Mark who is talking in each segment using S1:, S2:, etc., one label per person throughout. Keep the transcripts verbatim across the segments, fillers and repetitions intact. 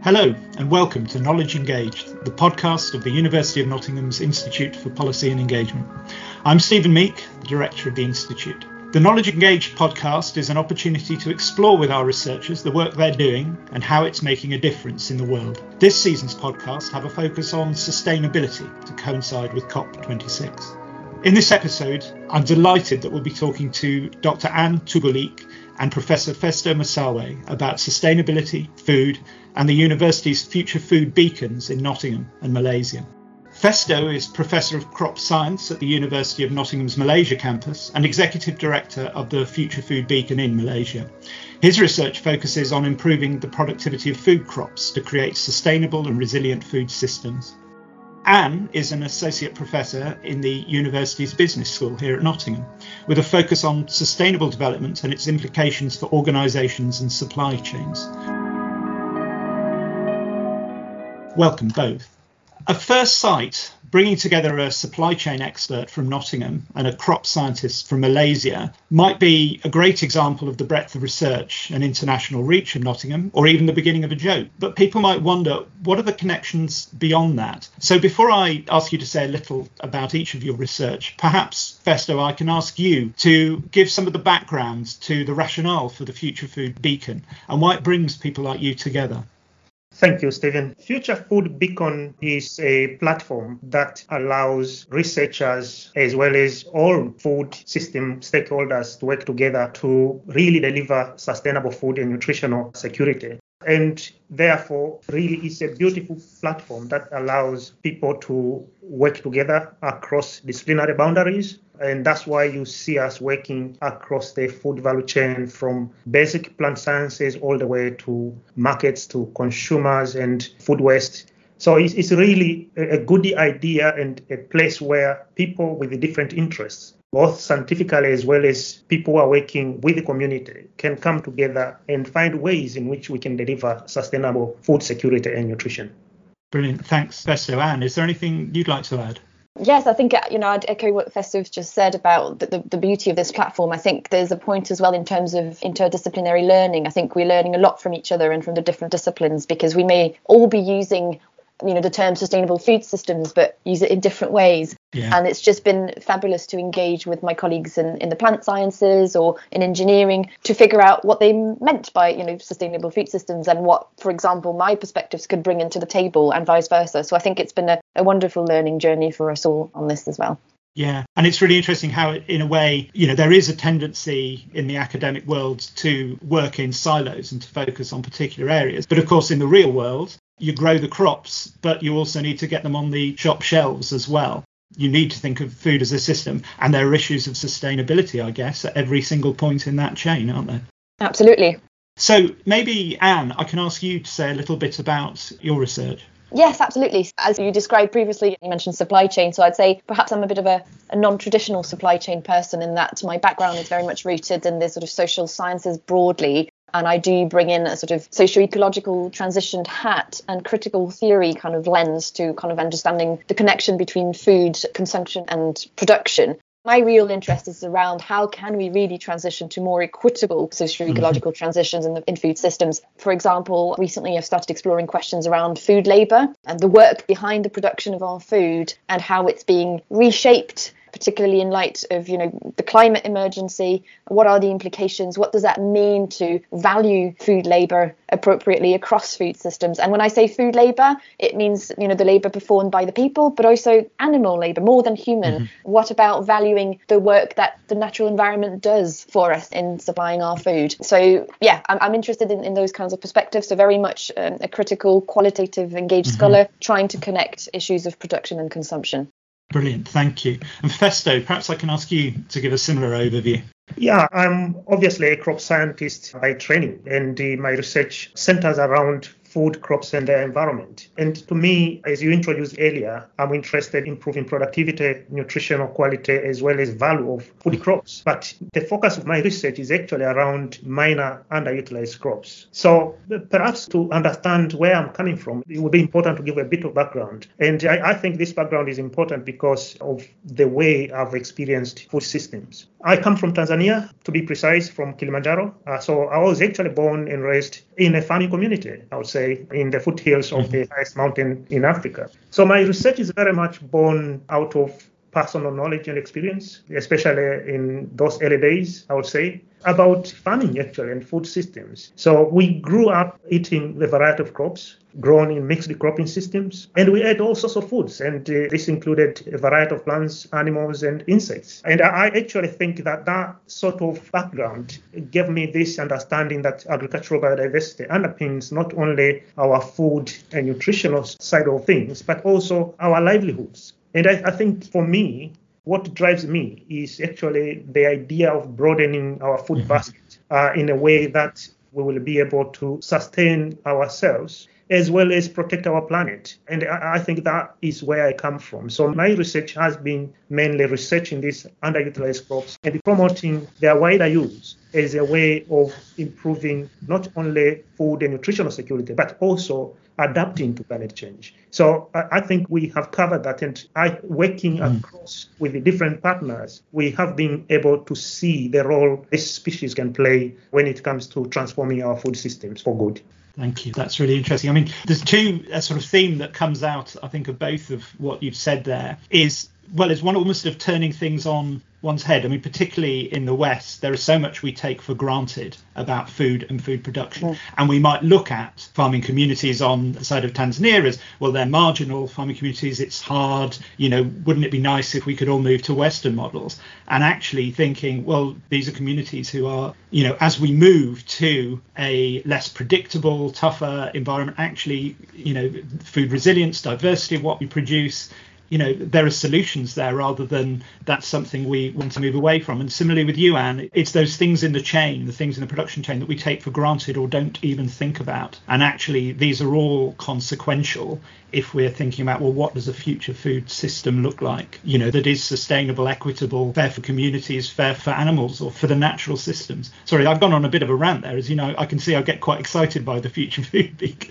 S1: Hello and welcome to Knowledge Engaged, the podcast of the University of Nottingham's Institute for Policy and Engagement. I'm Stephen Meek, the Director of the Institute. The Knowledge Engaged podcast is an opportunity to explore with our researchers the work they're doing and how it's making a difference in the world. This season's podcasts have a focus on sustainability to coincide with COP twenty-six. In this episode, I'm delighted that we'll be talking to Doctor Anne Tugulik and Professor Festo Masawe about sustainability, food, and the university's future food beacons in Nottingham and Malaysia. Festo is Professor of Crop Science at the University of Nottingham's Malaysia campus and Executive Director of the Future Food Beacon in Malaysia. His research focuses on improving the productivity of food crops to create sustainable and resilient food systems. Anne is an Associate Professor in the university's Business School here at Nottingham, with a focus on sustainable development and its implications for organisations and supply chains. Welcome both. At first sight, bringing together a supply chain expert from Nottingham and a crop scientist from Malaysia might be a great example of the breadth of research and international reach of Nottingham, or even the beginning of a joke. But people might wonder, what are the connections beyond that? So before I ask you to say a little about each of your research, perhaps, Festo, I can ask you to give some of the background to the rationale for the Future Food Beacon and why it brings people like you together.
S2: Thank you, Stephen. Future Food Beacon is a platform that allows researchers as well as all food system stakeholders to work together to really deliver sustainable food and nutritional security. And therefore, really is a beautiful platform that allows people to work together across disciplinary boundaries. And that's why you see us working across the food value chain from basic plant sciences all the way to markets, to consumers and food waste. So it's, it's really a good idea and a place where people with different interests, both scientifically as well as people who are working with the community, can come together and find ways in which we can deliver sustainable food security and nutrition.
S1: Brilliant. Thanks, Festo. Anne, is there anything you'd like to add?
S3: Yes, I think, you know, I'd echo what Festo's just said about the, the, the beauty of this platform. I think there's a point as well in terms of interdisciplinary learning. I think we're learning a lot from each other and from the different disciplines, because we may all be using, you know, the term sustainable food systems, but use it in different ways. Yeah. And it's just been fabulous to engage with my colleagues in, in the plant sciences or in engineering to figure out what they meant by, you know, sustainable food systems and what, for example, my perspectives could bring into the table and vice versa. So I think it's been a, a wonderful learning journey for us all on this as well.
S1: Yeah, and it's really interesting how, in a way, you know, there is a tendency in the academic world to work in silos and to focus on particular areas. But of course, in the real world, you grow the crops, but you also need to get them on the shop shelves as well. You need to think of food as a system, and there are issues of sustainability, I guess, at every single point in that chain, aren't there?
S3: Absolutely.
S1: So maybe, Anne, I can ask you to say a little bit about your research.
S3: Yes, absolutely. As you described previously, you mentioned supply chain. So I'd say perhaps I'm a bit of a, a non-traditional supply chain person in that my background is very much rooted in the sort of social sciences broadly. And I do bring in a sort of socio-ecological transitioned hat and critical theory kind of lens to kind of understanding the connection between food consumption and production. My real interest is around how can we really transition to more equitable socio-ecological mm-hmm. transitions in, the, in food systems. For example, recently I've started exploring questions around food labour and the work behind the production of our food and how it's being reshaped, particularly in light of, you know, the climate emergency. What are the implications? What does that mean to value food labour appropriately across food systems? And when I say food labour, it means, you know, the labour performed by the people, but also animal labour, more than human. Mm-hmm. What about valuing the work that the natural environment does for us in supplying our food? So, yeah, I'm, I'm interested in, in those kinds of perspectives. So very much um, a critical, qualitative, engaged mm-hmm. scholar trying to connect issues of production and consumption.
S1: Brilliant, thank you. And Festo, perhaps I can ask you to give a similar overview.
S2: Yeah, I'm obviously a crop scientist by training, and uh, my research centers around food, crops, and the environment. And to me, as you introduced earlier, I'm interested in improving productivity, nutritional quality, as well as value of food crops. But the focus of my research is actually around minor underutilized crops. So perhaps to understand where I'm coming from, it would be important to give a bit of background. And I, I think this background is important because of the way I've experienced food systems. I come from Tanzania, to be precise, from Kilimanjaro. Uh, so I was actually born and raised in a farming community, I would say. say, in the foothills of the highest mountain in Africa. So my research is very much born out of personal knowledge and experience, especially in those early days, I would say, about farming actually and food systems. So we grew up eating a variety of crops grown in mixed cropping systems, and we ate all sorts of foods, and uh, this included a variety of plants, animals, and insects. And I actually think that that sort of background gave me this understanding that agricultural biodiversity underpins not only our food and nutritional side of things, but also our livelihoods. And I, I think for me, what drives me is actually the idea of broadening our food mm-hmm. basket uh, in a way that we will be able to sustain ourselves as well as protect our planet. And I, I think that is where I come from. So my research has been mainly researching these underutilized crops and promoting their wider use as a way of improving not only food and nutritional security, but also adapting to climate change. So I think we have covered that, and I, working mm. across with the different partners, we have been able to see the role this species can play when it comes to transforming our food systems for good.
S1: Thank you. That's really interesting. I mean, there's two a sort of theme that comes out, I think, of both of what you've said there is, well, it's one almost of turning things on one's head. I mean, particularly in the West, there is so much we take for granted about food and food production. Mm. And we might look at farming communities on the side of Tanzania as, well, they're marginal farming communities. It's hard. You know, wouldn't it be nice if we could all move to Western models? And actually thinking, well, these are communities who are, you know, as we move to a less predictable, tougher environment, actually, you know, food resilience, diversity of what we produce, you know, there are solutions there rather than that's something we want to move away from. And similarly with you, Anne, it's those things in the chain, the things in the production chain that we take for granted or don't even think about. And actually, these are all consequential if we're thinking about, well, what does a future food system look like? You know, that is sustainable, equitable, fair for communities, fair for animals or for the natural systems. Sorry, I've gone on a bit of a rant there. As you know, I can see I get quite excited by the future food beacon.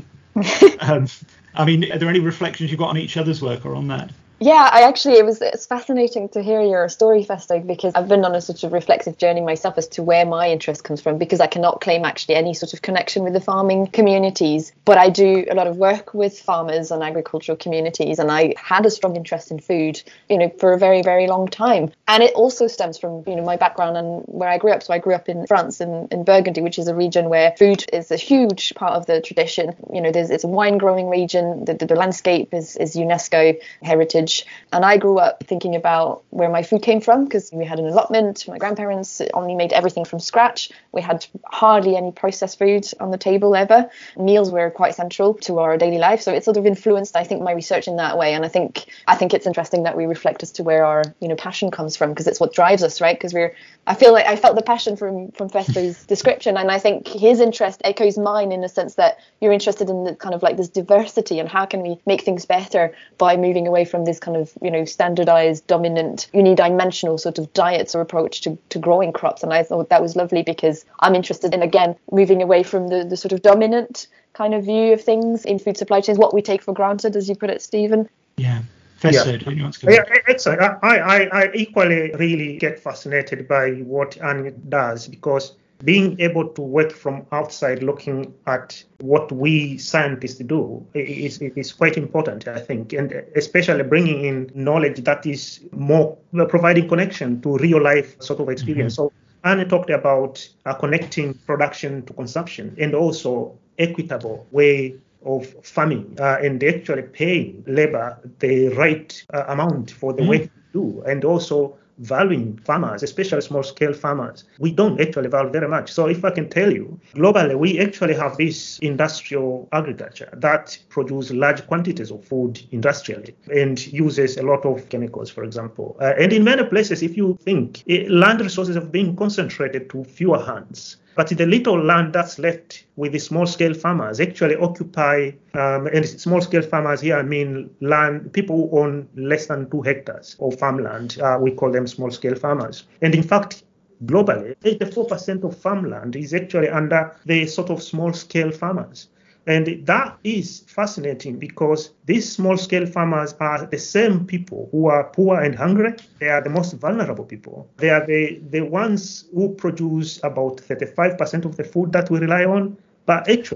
S1: um, I mean, are there any reflections you've got on each other's work or on that?
S3: Yeah, I actually, it was it's fascinating to hear your story, Festo, because I've been on a sort of reflexive journey myself as to where my interest comes from, because I cannot claim actually any sort of connection with the farming communities. But I do a lot of work with farmers and agricultural communities, and I had a strong interest in food, you know, for a very, very long time. And it also stems from, you know, my background and where I grew up. So I grew up in France, in, in Burgundy, which is a region where food is a huge part of the tradition. You know, there's it's a wine growing region. The, the, the landscape is, is UNESCO heritage. And I grew up thinking about where my food came from, because we had an allotment. My grandparents only made everything from scratch. We had hardly any processed food on the table ever. Meals were quite central to our daily life. So it sort of influenced, I think, my research in that way. And I think I think it's interesting that we reflect as to where our, you know, passion comes from, because it's what drives us, right? Because we're I feel like I felt the passion from, from Festo's description. And I think his interest echoes mine in the sense that you're interested in the kind of like this diversity and how can we make things better by moving away from this kind of, you know, standardized, dominant, unidimensional sort of diets or approach to, to growing crops. And I thought that was lovely because I'm interested in, again, moving away from the, the sort of dominant kind of view of things in food supply chains, what we take for granted, as you put it, Stephen.
S1: Yeah. Festo, yeah. You
S2: yeah, excellent. I, I, I equally really get fascinated by what Anne does, because being able to work from outside looking at what we scientists do is, is quite important, I think, and especially bringing in knowledge that is more providing connection to real life sort of experience. Mm-hmm. So Anne talked about uh, connecting production to consumption and also equitable way of farming uh, and actually paying labor the right uh, amount for the mm-hmm. work they do, and also valuing farmers, especially small-scale farmers. We don't actually value very much. So if I can tell you, globally, we actually have this industrial agriculture that produces large quantities of food industrially and uses a lot of chemicals, for example. Uh, and in many places, if you think, uh, land resources have been concentrated to fewer hands. But the little land that's left with the small-scale farmers actually occupy, um, and small-scale farmers here, I mean land, people who own less than two hectares of farmland. Uh, we call them small-scale farmers. And in fact, globally, eighty-four percent of farmland is actually under the sort of small-scale farmers. And that is fascinating because these small-scale farmers are the same people who are poor and hungry. They are the most vulnerable people. They are the, the ones who produce about thirty-five percent of the food that we rely on. But actually,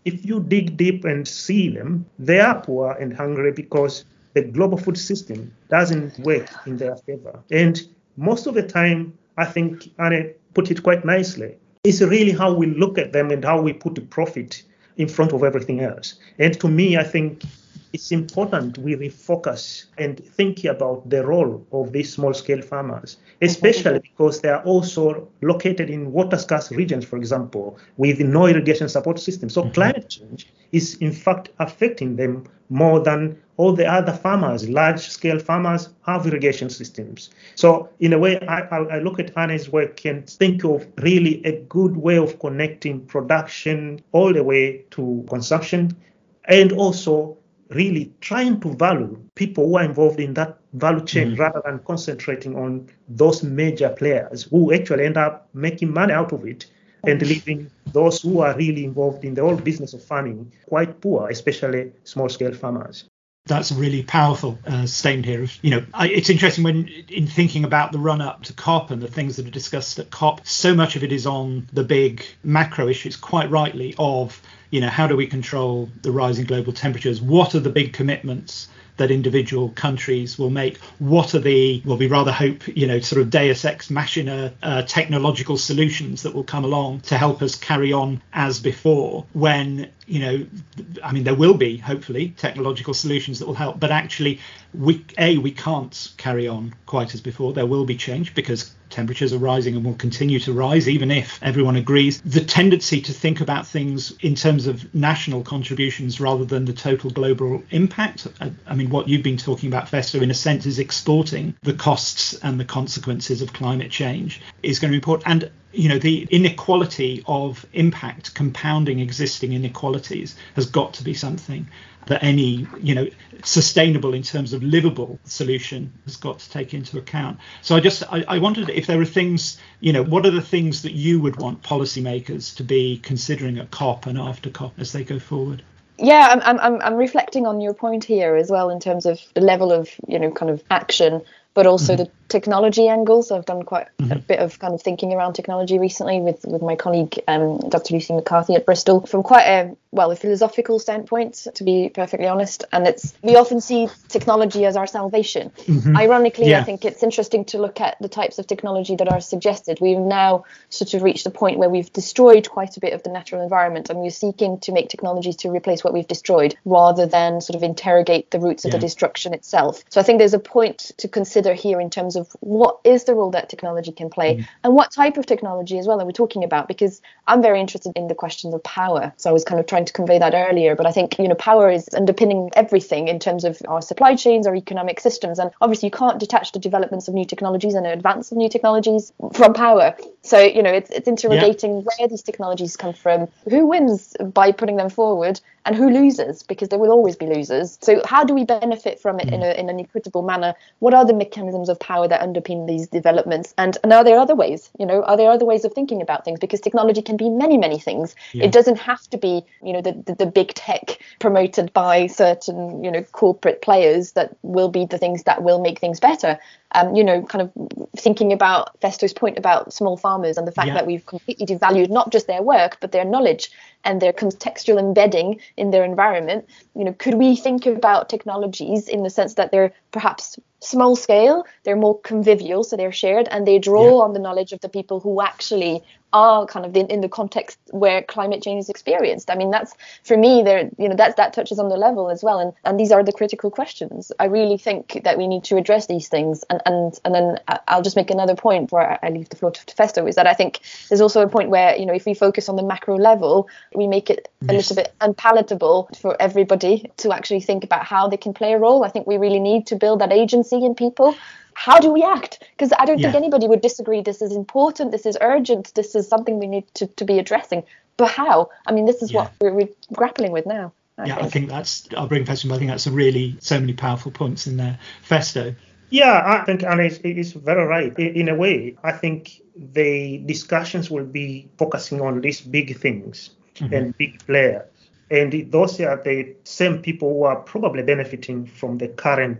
S2: if you dig deep and see them, they are poor and hungry because the global food system doesn't work in their favor. And most of the time, I think Anne put it quite nicely, it's really how we look at them and how we put the profit in front of everything else. And to me, I think it's important we refocus and think about the role of these small-scale farmers, especially because they are also located in water-scarce regions, for example, with no irrigation support system. So mm-hmm. climate change is, in fact, affecting them more than all the other farmers. Large-scale farmers have irrigation systems. So in a way, I, I look at Anne's work and think of really a good way of connecting production all the way to consumption, and also really trying to value people who are involved in that value chain mm-hmm. rather than concentrating on those major players who actually end up making money out of it and leaving those who are really involved in the whole business of farming quite poor, especially small-scale farmers.
S1: That's a really powerful uh, statement here. You know, I, it's interesting when in thinking about the run up to COP and the things that are discussed at COP, so much of it is on the big macro issues, quite rightly, of, you know, how do we control the rising global temperatures? What are the big commitments that individual countries will make? What are the, well, we rather hope, you know, sort of deus ex machina uh, technological solutions that will come along to help us carry on as before, when, you know, I mean, there will be, hopefully, technological solutions that will help, but actually, we, A, we can't carry on quite as before. There will be change because temperatures are rising and will continue to rise, even if everyone agrees. The tendency to think about things in terms of national contributions rather than the total global impact. I, I mean, what you've been talking about, Festo, in a sense, is exporting the costs and the consequences of climate change is going to be important. And, you know, the inequality of impact, compounding existing inequalities, has got to be something that any, you know, sustainable in terms of livable solution has got to take into account. So I just, I, I wondered if there are things, you know, what are the things that you would want policymakers to be considering at COP and after COP as they go forward?
S3: Yeah, I'm, I'm, I'm reflecting on your point here as well in terms of the level of, you know, kind of action, but also mm-hmm. the technology angles. I've done quite mm-hmm. a bit of kind of thinking around technology recently with, with my colleague, um, Doctor Lucy McCarthy at Bristol, from quite a, well, a philosophical standpoint, to be perfectly honest. And it's, we often see technology as our salvation. Mm-hmm. Ironically, yeah. I think it's interesting to look at the types of technology that are suggested. We've now sort of reached a point where we've destroyed quite a bit of the natural environment, and we're seeking to make technologies to replace what we've destroyed rather than sort of interrogate the roots of yeah. the destruction itself. So I think there's a point to consider here in terms of what is the role that technology can play mm. and what type of technology as well are we talking about, because I'm very interested in the questions of power. So I was kind of trying to convey that earlier, but I think, you know, power is underpinning everything in terms of our supply chains, our economic systems, and obviously you can't detach the developments of new technologies and the advance of new technologies from power. So, you know, it's, it's interrogating yeah. where these technologies come from, who wins by putting them forward, and who loses, because there will always be losers. So how do we benefit from it mm. in, a, in an equitable manner? What are the mechanisms of power that underpin these developments? And, and are there other ways, you know, are there other ways of thinking about things? Because technology can be many, many things. Yeah. It doesn't have to be, you know, the, the, the big tech promoted by certain, you know, corporate players that will be the things that will make things better. Um, you know, kind of thinking about Festo's point about small farmers and the fact yeah. that we've completely devalued not just their work, but their knowledge and their contextual embedding in their environment. You know, could we think about technologies in the sense that they're perhaps small scale, they're more convivial, so they're shared, and they draw yeah. on the knowledge of the people who actually are kind of in, in the context where climate change is experienced. I mean, that's, for me, there, you know, that that touches on the level as well, and and these are the critical questions. I really think that we need to address these things, and and and then I'll just make another point where I leave the floor to Festo, is that I think there's also a point where, you know, if we focus on the macro level, we make it a yes. little bit unpalatable for everybody to actually think about how they can play a role. I think we really need to build that agency in people. How do we act? Because I don't yeah. think anybody would disagree. This is important. This is urgent. This is something we need to, to be addressing. But how? I mean, this is yeah. what we're, we're grappling with now. I
S1: yeah,
S3: think.
S1: I think that's, I'll bring Festo, but I think that's a really, so many powerful points in there. Festo.
S2: Yeah, I think Anna is, is very right. In a way, I think the discussions will be focusing on these big things mm-hmm. and big players. And those are the same people who are probably benefiting from the current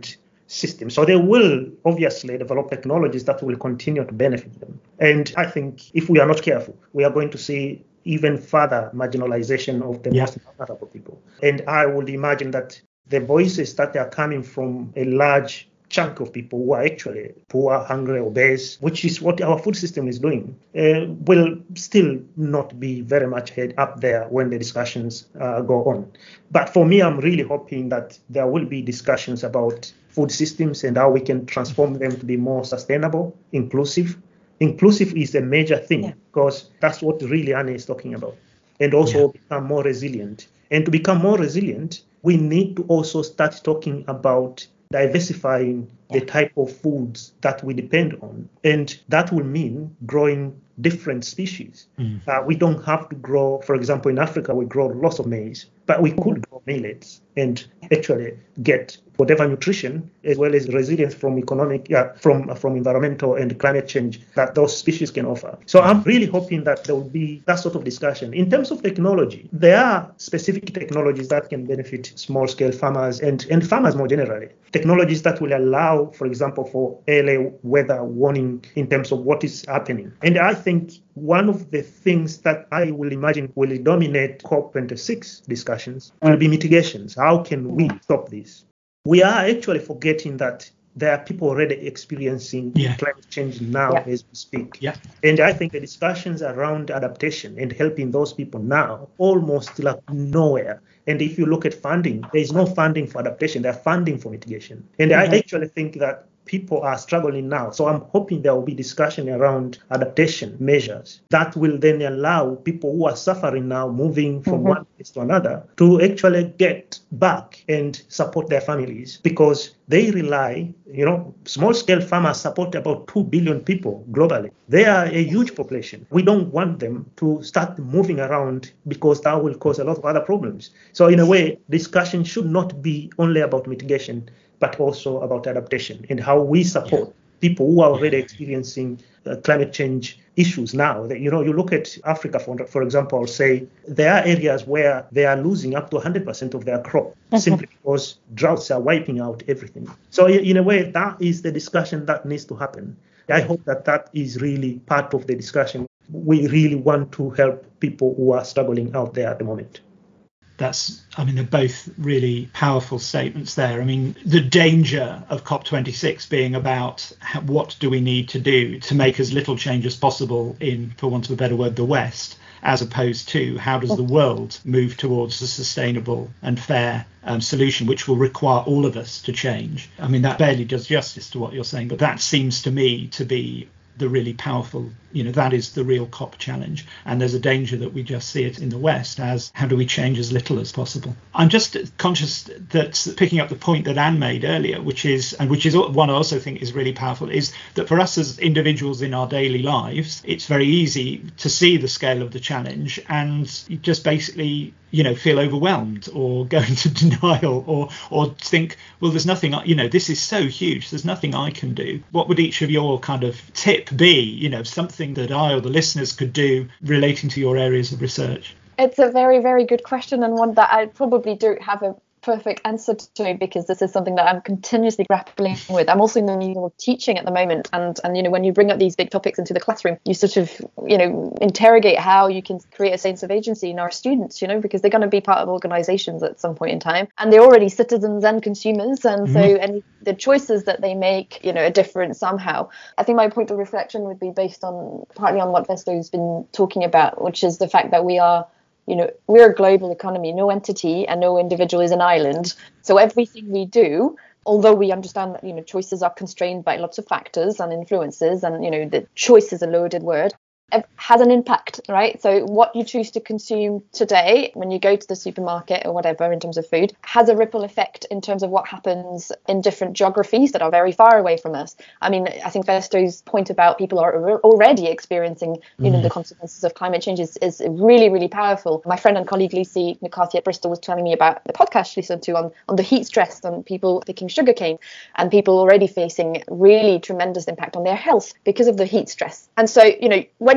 S2: system. So they will obviously develop technologies that will continue to benefit them. And I think if we are not careful, we are going to see even further marginalization of the yeah. most vulnerable people. And I would imagine that the voices that are coming from a large chunk of people who are actually poor, hungry, obese, which is what our food system is doing, uh, will still not be very much head up there when the discussions uh, go on. But for me, I'm really hoping that there will be discussions about food systems and how we can transform them to be more sustainable, inclusive. Inclusive is a major thing yeah. because that's what really Anne is talking about. And also yeah. become more resilient. And to become more resilient, we need to also start talking about diversifying yeah. the type of foods that we depend on. And that will mean growing different species. Mm. Uh, we don't have to grow, for example, in Africa, we grow lots of maize, but we could grow millets and actually get whatever nutrition as well as resilience from economic, yeah, from from environmental and climate change that those species can offer. So I'm really hoping that there will be that sort of discussion. In terms of technology, there are specific technologies that can benefit small-scale farmers and, and farmers more generally. Technologies that will allow, for example, for early weather warning in terms of what is happening. And I think one of the things that I will imagine will dominate COP twenty-six discussions will be mitigations. How can we stop this? We are actually forgetting that there are people already experiencing yeah. climate change now yeah. as we speak. Yeah. And I think the discussions around adaptation and helping those people now almost like nowhere. And if you look at funding, there is no funding for adaptation. There are funding for mitigation. And mm-hmm. I actually think that people are struggling now. So I'm hoping there will be discussion around adaptation measures that will then allow people who are suffering now, moving from mm-hmm. one place to another, to actually get back and support their families because they rely, you know, small-scale farmers support about two billion people globally. They are a huge population. We don't want them to start moving around because that will cause a lot of other problems. So in a way, discussion should not be only about mitigation, but also about adaptation and how we support people who are already experiencing uh, climate change issues now. That, you know, you look at Africa, for, for example, I'll say there are areas where they are losing up to one hundred percent of their crop mm-hmm. simply because droughts are wiping out everything. So in a way, that is the discussion that needs to happen. I hope that that is really part of the discussion. We really want to help people who are struggling out there at the moment.
S1: That's, I mean, they're both really powerful statements there. I mean, the danger of COP twenty-six being about how, what do we need to do to make as little change as possible in, for want of a better word, the West, as opposed to how does the world move towards a sustainable and fair um, solution, which will require all of us to change. I mean, that barely does justice to what you're saying, but that seems to me to be the really powerful, you know, that is the real COP challenge. And there's a danger that we just see it in the West as how do we change as little as possible. I'm just conscious that picking up the point that Anne made earlier, which is, and which is one I also think is really powerful, is that for us as individuals in our daily lives, it's very easy to see the scale of the challenge and just basically, you know, feel overwhelmed or go into denial or or think, well, there's nothing, you know, this is so huge, there's nothing I can do. What would each of your kind of tip be, you know, something that I or the listeners could do relating to your areas of research?
S3: It's a very, very good question, and one that I probably don't have a perfect answer to, because this is something that I'm continuously grappling with. I'm also in the middle of teaching at the moment, and and you know, when you bring up these big topics into the classroom, you sort of, you know, interrogate how you can create a sense of agency in our students, you know, because they're going to be part of organizations at some point in time, and they're already citizens and consumers, and so mm-hmm. any the choices that they make, you know, are different somehow. I think my point of reflection would be based on partly on what Vesto's been talking about, which is the fact that we are, you know, we're a global economy. No entity and no individual is an island. So everything we do, although we understand that, you know, choices are constrained by lots of factors and influences, and, you know, the choice is a loaded word, has an impact, right? So what you choose to consume today when you go to the supermarket or whatever in terms of food has a ripple effect in terms of what happens in different geographies that are very far away from us. I mean, I think Vesto's point about people are already experiencing, you mm. know, the consequences of climate change is, is really, really powerful. My friend and colleague Lucy McCarthy at Bristol was telling me about the podcast she listened to on, on the heat stress on people picking sugarcane, and people already facing really tremendous impact on their health because of the heat stress. And so, you know, when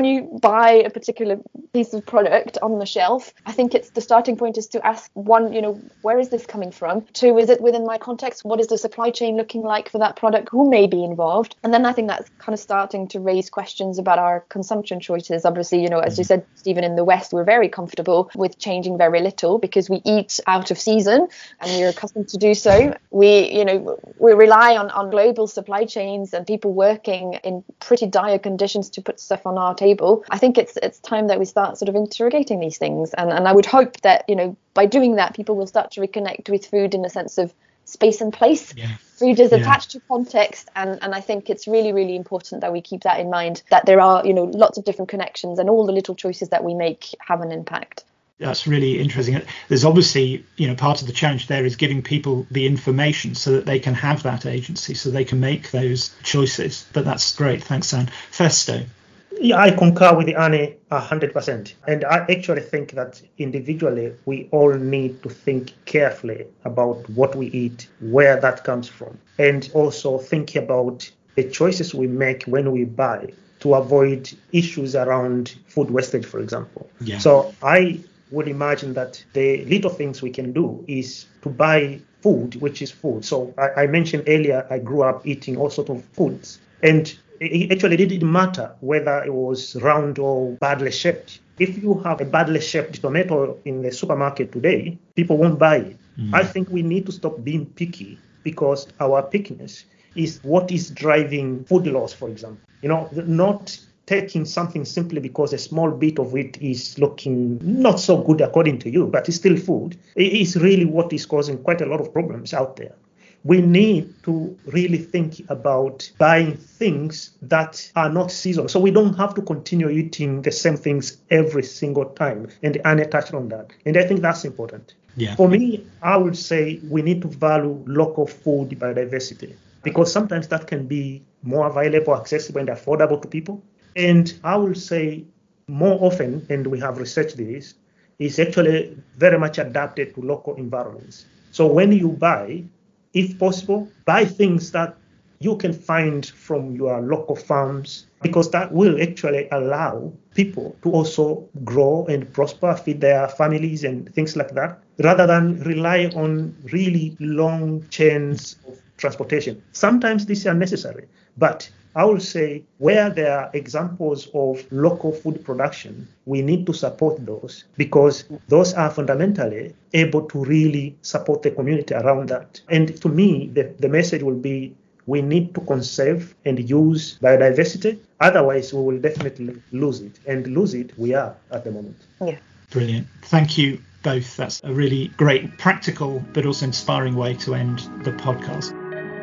S3: when you buy a particular piece of product on the shelf, I think it's the starting point is to ask, one, you know, where is this coming from? Two, is it within my context? What is the supply chain looking like for that product? Who may be involved? And then I think that's kind of starting to raise questions about our consumption choices. Obviously, you know, as you said, Stephen, in the West, we're very comfortable with changing very little because we eat out of season and we're accustomed to do so. We, you know, we rely on, on global supply chains and people working in pretty dire conditions to put stuff on our table. I think it's it's time that we start sort of interrogating these things. And, and I would hope that, you know, by doing that, people will start to reconnect with food in a sense of space and place.
S1: Yeah.
S3: Food is
S1: yeah.
S3: attached to context, and, and I think it's really, really important that we keep that in mind, that there are, you know, lots of different connections and all the little choices that we make have an impact.
S1: That's really interesting. There's obviously, you know, part of the challenge there is giving people the information so that they can have that agency, so they can make those choices. But that's great. Thanks, Anne. Festo.
S2: Yeah, I concur with Anne one hundred percent. And I actually think that individually, we all need to think carefully about what we eat, where that comes from, and also think about the choices we make when we buy to avoid issues around food wastage, for example.
S1: Yeah.
S2: So I would imagine that the little things we can do is to buy food, which is food. So I, I mentioned earlier, I grew up eating all sorts of foods. And it actually didn't matter whether it was round or badly shaped. If you have a badly shaped tomato in the supermarket today, people won't buy it. Mm. I think we need to stop being picky because our pickiness is what is driving food loss, for example. You know, not taking something simply because a small bit of it is looking not so good according to you, but it's still food. It is really what is causing quite a lot of problems out there. We need to really think about buying things that are not seasonal. So we don't have to continue eating the same things every single time. And Anne touched on that. And I think that's important.
S1: Yeah.
S2: For me, I would say we need to value local food biodiversity because sometimes that can be more available, accessible, and affordable to people. And I will say more often, and we have researched this, is actually very much adapted to local environments. So when you buy, if possible, buy things that you can find from your local farms, because that will actually allow people to also grow and prosper, feed their families and things like that, rather than rely on really long chains of transportation. Sometimes this is unnecessary, but I will say where there are examples of local food production, we need to support those because those are fundamentally able to really support the community around that. And to me, the, the message will be we need to conserve and use biodiversity. Otherwise, we will definitely lose it. And lose it, we are at the moment.
S3: Yeah.
S1: Brilliant. Thank you both. That's a really great, practical, but also inspiring way to end the podcast.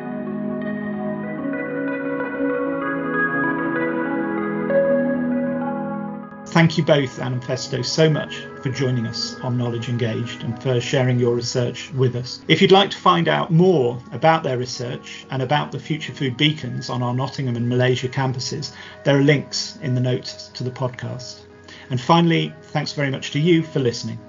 S1: Thank you both, Anne and Festo, so much for joining us on Knowledge Engaged and for sharing your research with us. If you'd like to find out more about their research and about the Future Food Beacons on our Nottingham and Malaysia campuses, there are links in the notes to the podcast. And finally, thanks very much to you for listening.